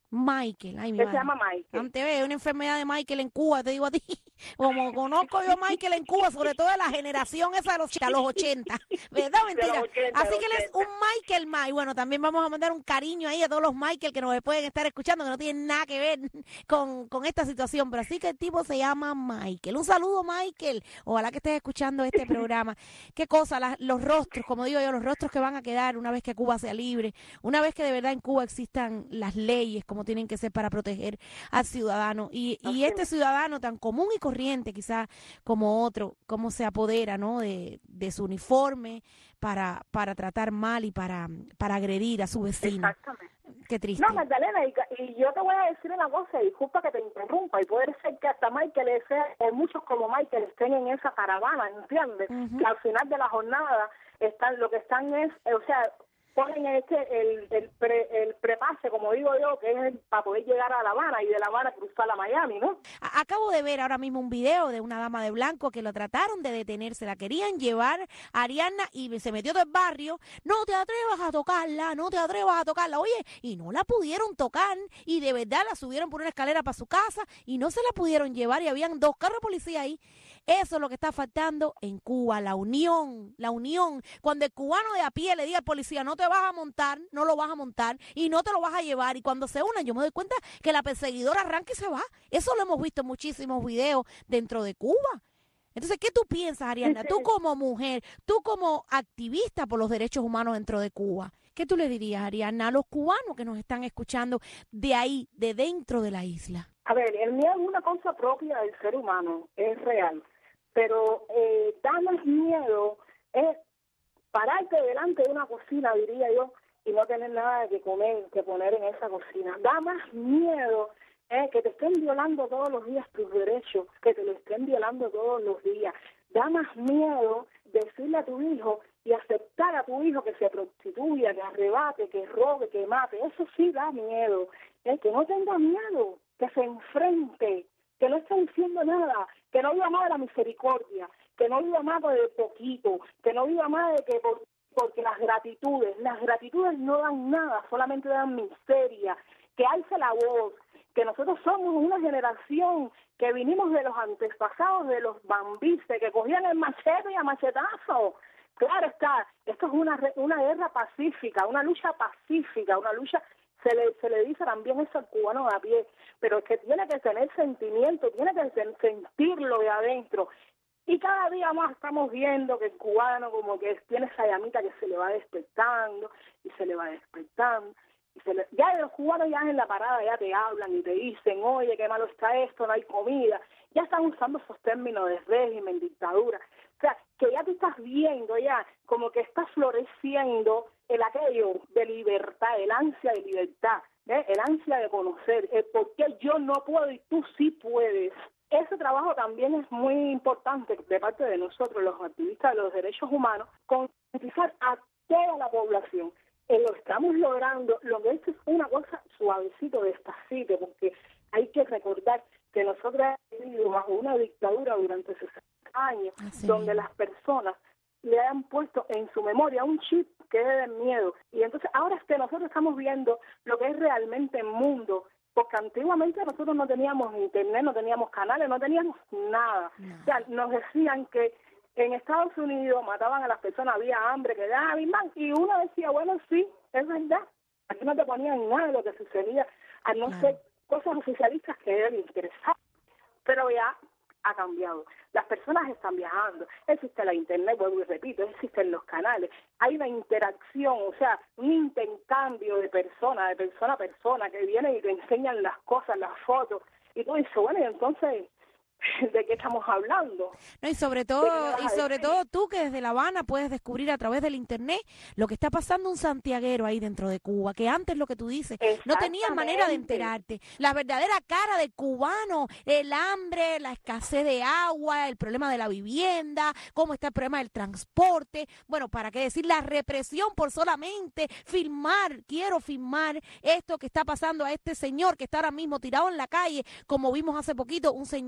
Michael, ay, mi que madre. se llama Michael. Antes ve, una enfermedad de Michael en Cuba, te digo a ti. Como conozco yo a Michael en Cuba, sobre todo de la generación esa de los, de los ochenta, ¿verdad? Mentira. ochenta, Así que él es ochenta. un Michael Mike. Bueno, también vamos a mandar un cariño ahí a todos los Michael que nos pueden estar escuchando, que no tienen nada que ver con, con esta situación. Pero así que el tipo se llama Michael. Un saludo, Michael. Ojalá que estés escuchando este programa. Qué cosa, la- los rostros, como digo yo, los rostros que van a quedar una vez que Cuba sea libre, una vez que de verdad en Cuba existan las leyes como tienen que ser para proteger al ciudadano. Y, y este ciudadano tan común y corriente, quizás como otro, cómo se apodera, ¿no?, de, de su uniforme para, para tratar mal y para, para agredir a su vecino. Exactamente. Qué triste. No, Magdalena, y, y yo te voy a decir una cosa, disculpa que te interrumpa, y puede ser que hasta Michael sea, o muchos como Michael estén en esa caravana, ¿entiendes? Ujú. Que al final de la jornada están, lo que están es, eh, o sea, ponen este, el, el, pre, el prepase, como digo yo, que es el, para poder llegar a La Habana y de La Habana cruzar a Miami, ¿no? A- Acabo de ver ahora mismo un video de una dama de blanco que lo trataron de detenerse, la querían llevar a Ariadna y se metió del barrio. No te atrevas a tocarla, no te atrevas a tocarla. Oye, y no la pudieron tocar y de verdad la subieron por una escalera para su casa y no se la pudieron llevar y habían dos carros de policía ahí. Eso es lo que está faltando en Cuba, la unión, la unión. Cuando el cubano de a pie le diga al policía, no te vas a montar, no lo vas a montar y no te lo vas a llevar. Y cuando se unan, yo me doy cuenta que la perseguidora arranca y se va. Eso lo hemos visto en muchísimos videos dentro de Cuba. Entonces, ¿qué tú piensas, Ariadna? Tú como mujer, tú como activista por los derechos humanos dentro de Cuba, ¿qué tú le dirías, Ariadna, a los cubanos que nos están escuchando de ahí, de dentro de la isla? A ver, el miedo es una cosa propia del ser humano, es real, pero eh, da más miedo es pararte delante de una cocina, diría yo, y no tener nada que comer, que poner en esa cocina. Da más miedo eh, que te estén violando todos los días tus derechos, que te lo estén violando todos los días. Da más miedo decirle a tu hijo y aceptar a tu hijo que se prostituya, que arrebate, que robe, que mate. Eso sí da miedo. Eh, que no tenga miedo, que se enfrente, que no esté diciendo nada, que no viva más de la misericordia, que no viva más de poquito, que no viva más de que por, porque las gratitudes, las gratitudes no dan nada, solamente dan miseria, que alce la voz, que nosotros somos una generación que vinimos de los antepasados de los bambises, que cogían el machete y a machetazo. Claro está, esto es una, una guerra pacífica, una lucha pacífica, una lucha, se le, se le dice también eso al cubano de a pie, pero es que tiene que tener sentimiento, tiene que sentirlo de adentro. Y cada día más estamos viendo que el cubano como que tiene esa llamita que se le va despertando y se le va despertando. Y se le, ya los cubanos ya en la parada ya te hablan y te dicen, oye, qué malo está esto, no hay comida. Ya están usando esos términos de régimen, dictadura. O sea, que ya tú estás viendo ya como que está floreciendo el aquello de libertad, el ansia de libertad, ¿eh? El ansia de conocer, el por qué yo no puedo y tú sí puedes. Ese trabajo también es muy importante de parte de nosotros, los activistas de los derechos humanos, concientizar a toda la población. Eh, lo estamos logrando, lo que esto es una cosa suavecito, despacito, porque hay que recordar que nosotros hemos vivido bajo una dictadura durante sesenta años, Así donde mismo. las personas le han puesto en su memoria un chip que es de miedo. Y entonces ahora es que nosotros estamos viendo lo que es realmente el mundo, porque antiguamente nosotros no teníamos internet, no teníamos canales, no teníamos nada. No. O sea, nos decían que en Estados Unidos mataban a las personas, había hambre, que da, y uno decía, bueno, sí, es verdad. Aquí no te ponían nada de lo que sucedía, a no Claro. ser cosas oficialistas que deben interesar. Pero ya ha cambiado. Las personas están viajando, existe la internet, vuelvo y repito, existen los canales, hay una interacción, o sea, un intercambio de personas, de persona a persona, que vienen y te enseñan las cosas, las fotos, y tú dices, bueno, y entonces, ¿de qué estamos hablando? No, y sobre ¿De qué todo, me vas y a sobre decir? todo tú que desde La Habana puedes descubrir a través del internet lo que está pasando un santiaguero ahí dentro de Cuba, que antes lo que tú dices, no tenías manera de Exactamente. enterarte. La verdadera cara del cubano, el hambre, la escasez de agua, el problema de la vivienda, cómo está el problema del transporte, bueno, para qué decir, la represión por solamente filmar, quiero filmar esto que está pasando a este señor que está ahora mismo tirado en la calle, como vimos hace poquito, un señor tirado en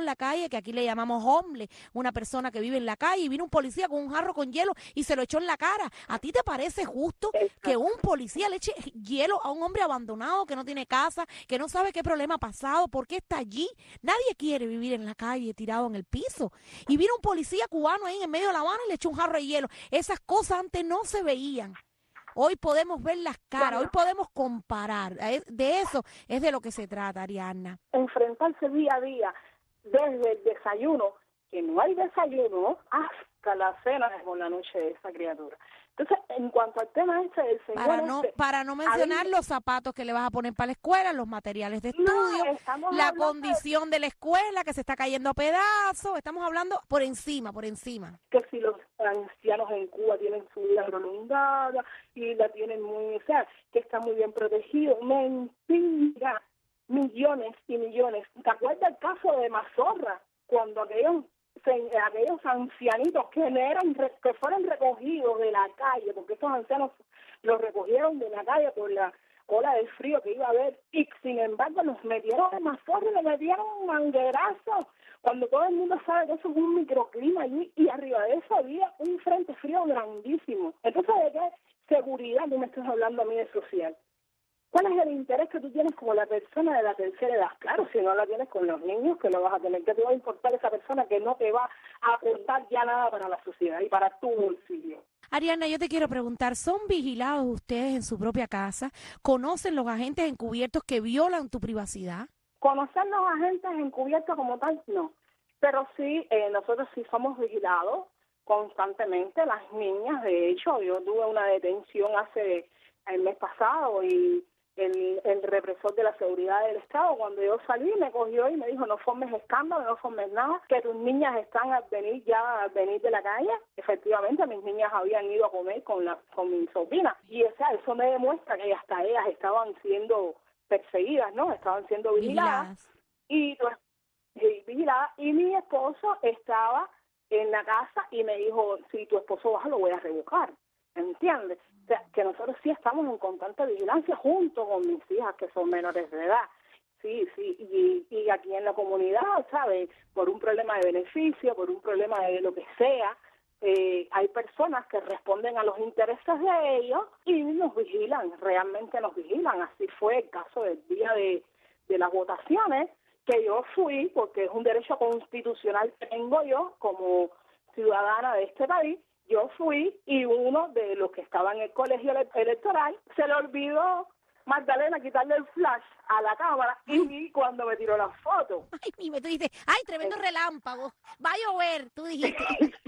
en la calle, que aquí le llamamos homeless, una persona que vive en la calle, y vino un policía con un jarro con hielo y se lo echó en la cara. ¿A ti te parece justo que un policía le eche hielo a un hombre abandonado que no tiene casa, que no sabe qué problema ha pasado, por qué está allí? Nadie quiere vivir en la calle tirado en el piso. Y vino un policía cubano ahí en medio de La Habana y le echó un jarro de hielo. Esas cosas antes no se veían. Hoy podemos ver las caras, hoy podemos comparar. De eso es de lo que se trata, Ariadna. Enfrentarse día a día, desde el desayuno, que no hay desayuno, hasta la cena por la noche de esa criatura. Entonces, en cuanto al tema este del señor... Para no, este, para no mencionar mí, los zapatos que le vas a poner para la escuela, los materiales de estudio, no, la condición de... de la escuela que se está cayendo a pedazos. Estamos hablando por encima, por encima. Que si los ancianos en Cuba tienen su vida prolongada y la tienen muy... O sea, que está muy bien protegido. Mentira. Millones y millones. ¿Te acuerdas el caso de Mazorra? Cuando aquellos... aquellos ancianitos que eran que fueron recogidos de la calle, porque estos ancianos los recogieron de la calle por la ola de frío que iba a haber, y sin embargo los metieron en Mazorra y le metieron un manguerazo, cuando todo el mundo sabe que eso es un microclima allí, y arriba de eso había un frente frío grandísimo. Entonces, ¿de qué seguridad tú me estás hablando a mí de social? ¿Cuál es el interés que tú tienes como la persona de la tercera edad? Claro, si no la tienes con los niños, que lo vas a tener, que te va a importar esa persona que no te va a aportar ya nada para la sociedad y para tu bolsillo. Ariadna, yo te quiero preguntar, ¿son vigilados ustedes en su propia casa? ¿Conocen los agentes encubiertos que violan tu privacidad? Conocer los agentes encubiertos como tal, no. Pero sí, eh, nosotros sí somos vigilados constantemente. Las niñas, de hecho, yo tuve una detención hace el mes pasado y... El, el represor de la seguridad del Estado, cuando yo salí, me cogió y me dijo, no formes escándalo, no formes nada, que tus niñas están al venir ya, al venir de la calle. Efectivamente, mis niñas habían ido a comer con la con mi sobrina. Y o sea, eso me demuestra que hasta ellas estaban siendo perseguidas, ¿no? Estaban siendo vigiladas. Y, pues, y, vigiladas. Y mi esposo estaba en la casa y me dijo, si tu esposo baja, lo voy a revocar. ¿Entiendes? O sea, que nosotros sí estamos en constante vigilancia junto con mis hijas que son menores de edad. Sí, sí, y, y aquí en la comunidad, ¿sabes? Por un problema de beneficio, por un problema de lo que sea, eh, hay personas que responden a los intereses de ellos y nos vigilan, realmente nos vigilan. Así fue el caso del día de, de las votaciones, que yo fui, porque es un derecho constitucional que tengo yo como ciudadana de este país. Yo fui y uno de los que estaba en el colegio electoral se le olvidó, Magdalena, quitarle el flash a la cámara y vi cuando me tiró la foto. Ay, mime, tú dices, ay, tremendo relámpago, va a llover, tú dijiste.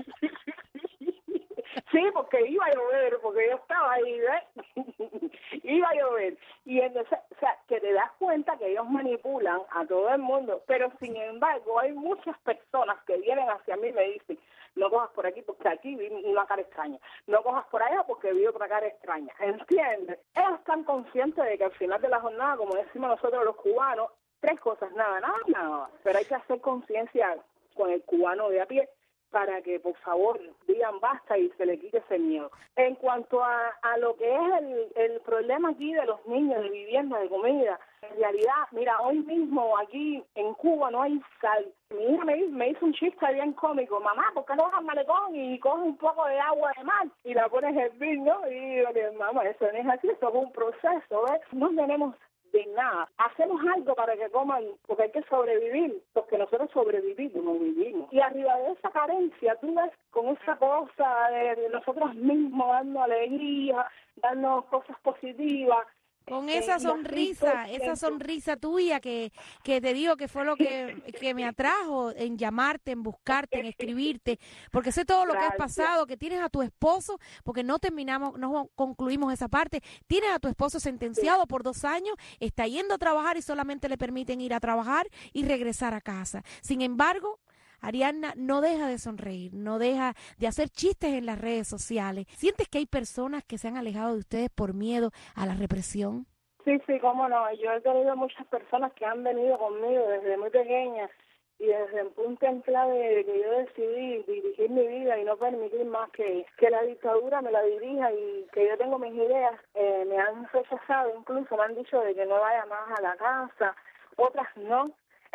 Sí, porque iba a llover, porque yo estaba ahí, ¿ves? Iba a llover. Y entonces, o sea, que te das cuenta que ellos manipulan a todo el mundo, pero sin embargo hay muchas personas que vienen hacia mí y me dicen, no cojas por aquí porque aquí vi una cara extraña, no cojas por allá porque vi otra cara extraña, ¿entiendes? Ellos están conscientes de que al final de la jornada, como decimos nosotros los cubanos, tres cosas, nada, nada, nada, pero hay que hacer conciencia con el cubano de a pie para que, por favor, digan basta y se le quite ese miedo. En cuanto a, a lo que es el, el problema aquí de los niños, de vivienda, de comida, en realidad, mira, hoy mismo aquí en Cuba no hay sal. Mi hija me, me hizo un chiste bien cómico, mamá, ¿por qué no vas al malecón y coges un poco de agua de mar y la pones en vino? Y yo le digo, mamá, eso no es así, eso es un proceso, ¿ves? No tenemos de nada. Hacemos algo para que coman, porque hay que sobrevivir, porque nosotros sobrevivimos, no vivimos. Y arriba de esa carencia, tú ves con esa cosa de, de nosotros mismos dando alegría, dando cosas positivas. Con esa sonrisa, esa sonrisa tuya que, que te digo que fue lo que, que me atrajo en llamarte, en buscarte, en escribirte, porque sé todo lo que has pasado, que tienes a tu esposo, porque no terminamos, no concluimos esa parte, tienes a tu esposo sentenciado por dos años, está yendo a trabajar y solamente le permiten ir a trabajar y regresar a casa. Sin embargo, Ariadna no deja de sonreír, no deja de hacer chistes en las redes sociales. ¿Sientes que hay personas que se han alejado de ustedes por miedo a la represión? Sí, sí, cómo no. Yo he tenido muchas personas que han venido conmigo desde muy pequeña y desde el punto en clave de que yo decidí dirigir mi vida y no permitir más que, que la dictadura me la dirija y que yo tengo mis ideas, eh, me han rechazado, incluso me han dicho de que no vaya más a la casa, otras no.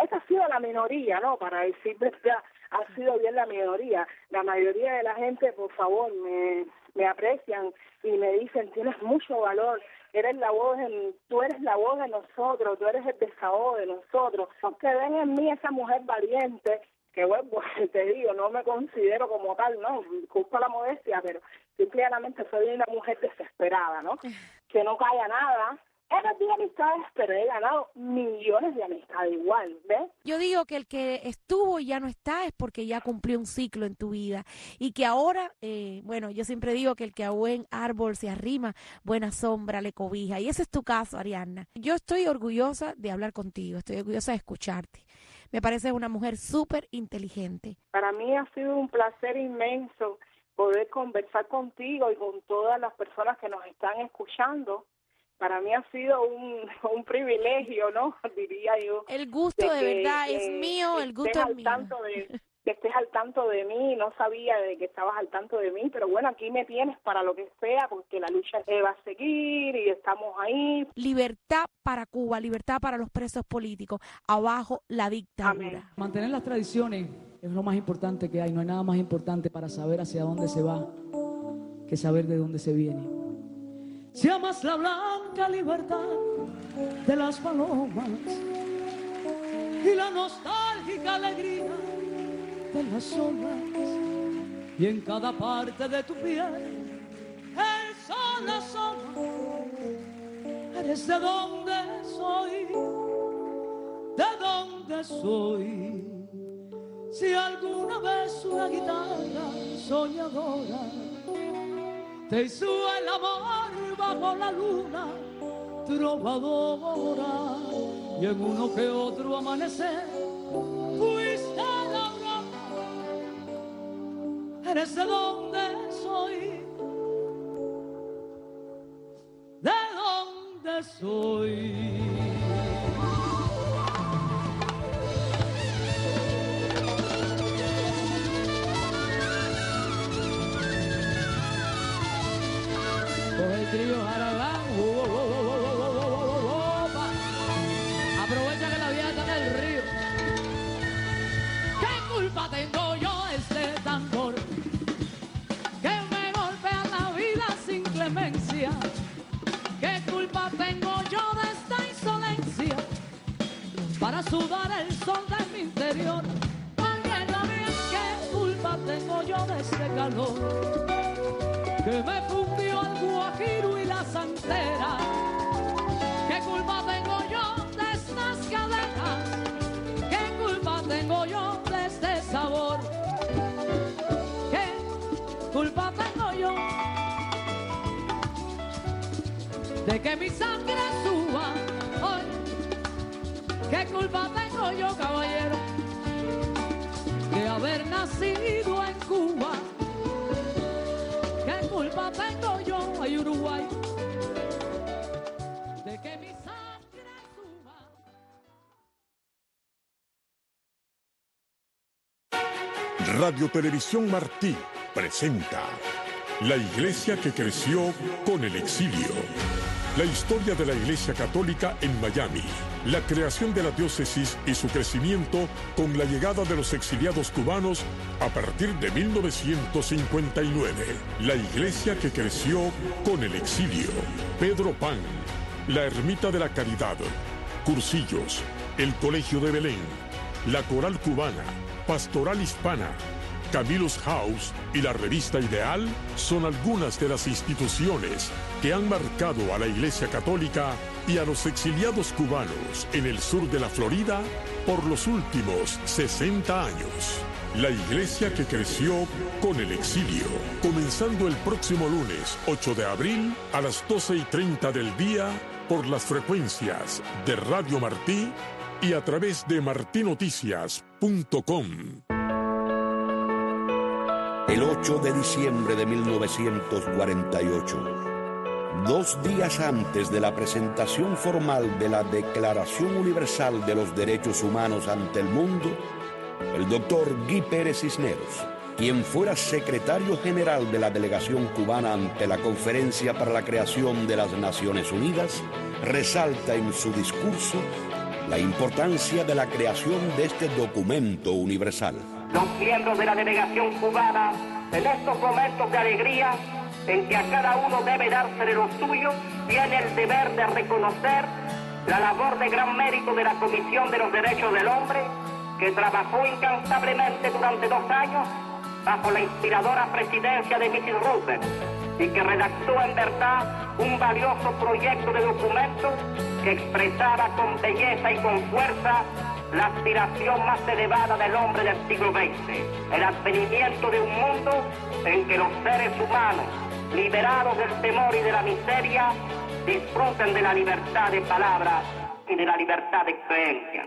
esta ha sido la minoría, ¿no? Para decir verdad, ha sido bien la minoría. La mayoría de la gente, por favor, me, me aprecian y me dicen, tienes mucho valor, eres la voz, en, tú eres la voz de nosotros, tú eres el desahogo de nosotros. Porque ven en mí esa mujer valiente, que bueno, te digo, no me considero como tal, ¿no? Disculpa la modestia, pero simplemente soy una mujer desesperada, ¿no? Que no calla nada. He perdido amistades, pero he ganado millones de amistades igual, ¿ves? Yo digo que el que estuvo y ya no está es porque ya cumplió un ciclo en tu vida y que ahora, eh, bueno, yo siempre digo que el que a buen árbol se arrima, buena sombra le cobija, y ese es tu caso, Ariadna. Yo estoy orgullosa de hablar contigo, estoy orgullosa de escucharte. Me parece una mujer súper inteligente. Para mí ha sido un placer inmenso poder conversar contigo y con todas las personas que nos están escuchando. Para mí ha sido un, un privilegio, ¿no? Diría yo. El gusto de, de que, verdad es eh, mío, el gusto es mío. Tanto de, que estés al tanto de mí, no sabía de que estabas al tanto de mí, pero bueno, aquí me tienes para lo que sea, porque la lucha va a seguir y estamos ahí. Libertad para Cuba, libertad para los presos políticos, abajo la dictadura. Amén. Mantener las tradiciones es lo más importante que hay, no hay nada más importante para saber hacia dónde se va que saber de dónde se viene. Si amas la blanca libertad de las palomas y la nostálgica alegría de las olas, y en cada parte de tu piel el sol asoma, eres de donde soy, de donde soy. Si alguna vez una guitarra soñadora te hizo el amor bajo la luna trovadora, y en uno que otro amanecer fuiste la aurora, eres de donde soy, de donde soy. Coge el trío Jaragán, oh, oh, oh, oh, oh, oh, oh, oh, aprovecha que la vieja está en el río. ¿Qué culpa tengo yo de este tambor que me golpea la vida sin clemencia? ¿Qué culpa tengo yo de esta insolencia para sudar el sol de mi interior? Oye, también, ¿qué culpa tengo yo de este calor que me fundió al guajiro y la santera? ¿Qué culpa tengo yo de estas cadenas? ¿Qué culpa tengo yo de este sabor? ¿Qué culpa tengo yo de que mi sangre suba hoy? ¿Qué culpa tengo yo, caballero, de haber nacido en Cuba? ¿Qué culpa tengo yo, ay Uruguay, de que mi sangre suba? Radio Televisión Martí presenta La Iglesia que creció con el exilio. La historia de la Iglesia Católica en Miami. La creación de la diócesis y su crecimiento con la llegada de los exiliados cubanos a partir de mil novecientos cincuenta y nueve. La Iglesia que creció con el exilio. Pedro Pan, la Ermita de la Caridad, Cursillos, el Colegio de Belén, la Coral Cubana, Pastoral Hispana, Camillus House y la Revista Ideal son algunas de las instituciones que han marcado a la Iglesia Católica y a los exiliados cubanos en el sur de la Florida por los últimos sesenta años. La Iglesia que creció con el exilio, comenzando el próximo lunes ocho de abril a las doce y treinta del día por las frecuencias de Radio Martí y a través de martí noticias punto com. El ocho de diciembre de mil novecientos cuarenta y ocho, dos días antes de la presentación formal de la Declaración Universal de los Derechos Humanos ante el mundo, el doctor Guy Pérez Cisneros, quien fuera secretario general de la delegación cubana ante la Conferencia para la Creación de las Naciones Unidas, resalta en su discurso la importancia de la creación de este documento universal. Los miembros de la delegación cubana, en estos momentos de alegría, en que a cada uno debe dársele lo suyo, tiene el deber de reconocer la labor de gran mérito de la Comisión de los Derechos del Hombre, que trabajó incansablemente durante dos años bajo la inspiradora presidencia de missus Roosevelt y que redactó en verdad un valioso proyecto de documento que expresaba con belleza y con fuerza la aspiración más elevada del hombre del siglo veinte, el advenimiento de un mundo en que los seres humanos, liberados del temor y de la miseria, disfruten de la libertad de palabra y de la libertad de creencia.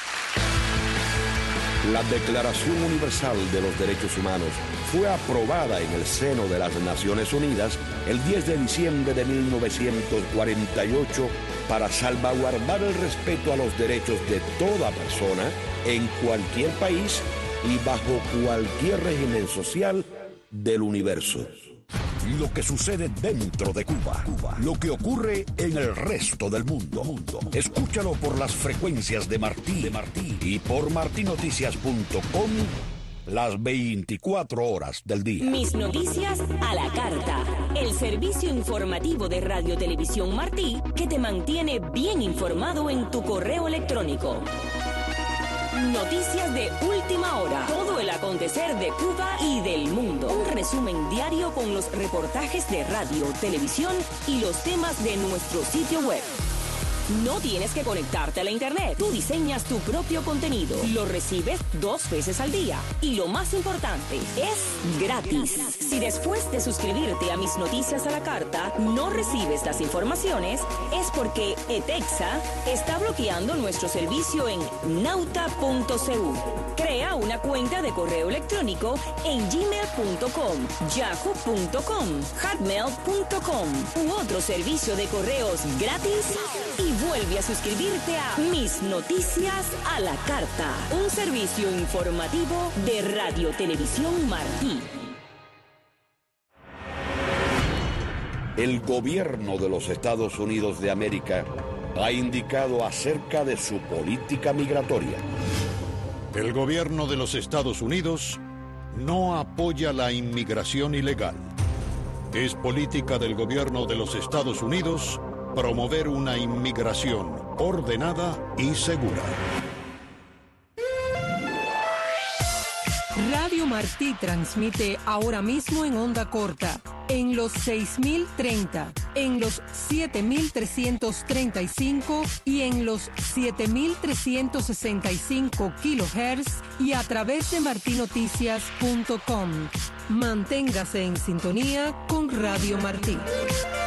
La Declaración Universal de los Derechos Humanos fue aprobada en el seno de las Naciones Unidas el diez de diciembre de mil novecientos cuarenta y ocho para salvaguardar el respeto a los derechos de toda persona en cualquier país y bajo cualquier régimen social del universo. Lo que sucede dentro de Cuba, Cuba, lo que ocurre en el resto del mundo. mundo. Escúchalo por las frecuencias de Martí, de Martí y por martí noticias punto com las veinticuatro horas del día. Mis Noticias a la Carta, el servicio informativo de Radio Televisión Martí que te mantiene bien informado en tu correo electrónico. Noticias de última hora. Todo el acontecer de Cuba y del mundo. Un resumen diario con los reportajes de radio, televisión y los temas de nuestro sitio web. No tienes que conectarte a la internet. Tú diseñas tu propio contenido. Lo recibes dos veces al día. Y lo más importante, es gratis. Si después de suscribirte a Mis Noticias a la Carta no recibes las informaciones, es porque ETEXA está bloqueando nuestro servicio en nauta punto c u. Crea una cuenta de correo electrónico en gmail punto com, yahoo punto com, hotmail punto com u otro servicio de correos gratis y vuelve a suscribirte a Mis Noticias a la Carta, un servicio informativo de Radio Televisión Martí. El gobierno de los Estados Unidos de América ha indicado acerca de su política migratoria. El gobierno de los Estados Unidos no apoya la inmigración ilegal. Es política del gobierno de los Estados Unidos promover una inmigración ordenada y segura. Radio Martí transmite ahora mismo en onda corta, en los seis mil treinta, en los siete mil trescientos treinta y cinco y en los siete mil trescientos sesenta y cinco kilohertz y a través de martí noticias punto com. Manténgase en sintonía con Radio Martí.